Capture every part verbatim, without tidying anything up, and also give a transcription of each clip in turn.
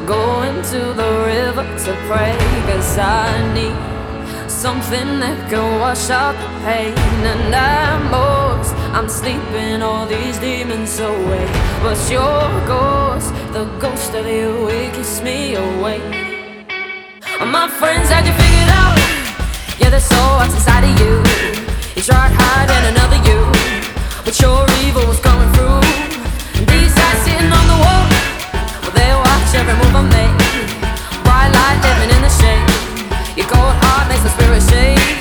going to the river to pray, 'cause I need something that can wash out the pain. And at most, I'm sleeping all these demons away, but your ghost, the ghost of you, it keeps me awake. My friends had you figured out. Yeah, there's so what's inside of you. You tried hiding another you, but your evil was coming through. These eyes sitting on the wall, well, they watch every move I make. Bright light living in the shade. Your cold heart makes the spirit shake.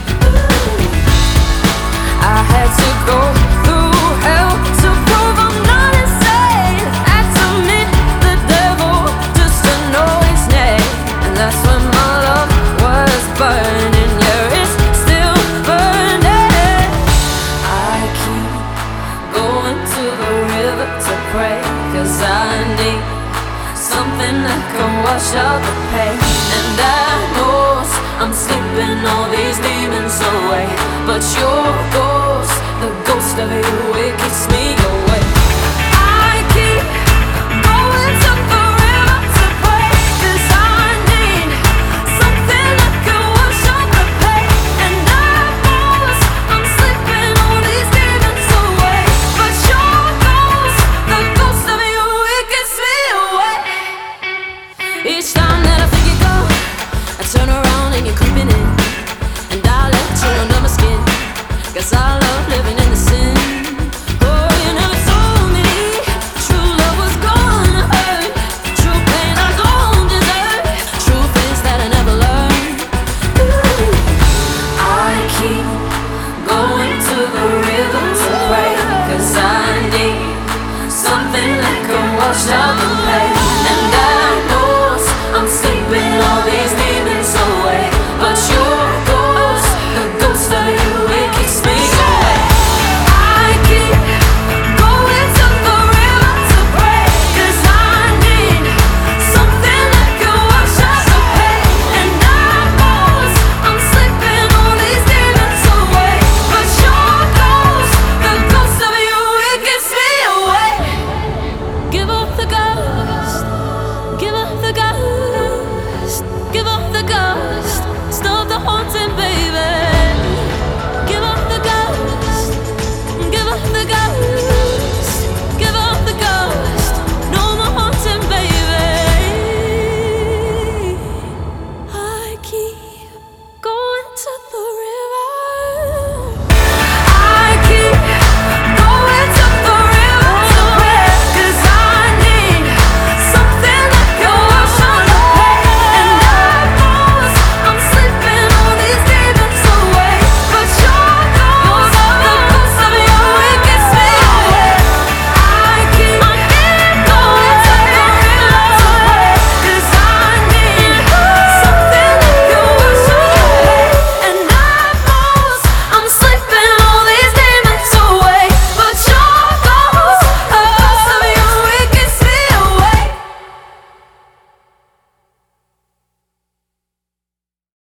I had to go through hell to prove I'm not insane. Had to meet the devil just to know his name. And that's when my love was burning. Yeah, it's still burning. I keep going to the river to pray, 'cause I need something that can wash out the pain. And I know I'm sleeping all these demons away, but your ghost, the ghost of you, it keeps me awake. I keep going to the river to pray, 'cause I need something that can wash out the pain. And I know I'm sleeping all these demons away, but your ghost, the ghost of you, it keeps me awake. Each time that I think you go, I turn around and you're creeping in, and I let you under my skin, 'cause I love living in the sin. Oh, you never told me true love was gonna hurt, true pain I don't deserve, truth is that I never learned. Ooh. I keep going to the river to pray, 'cause I need something that can wash out the pain.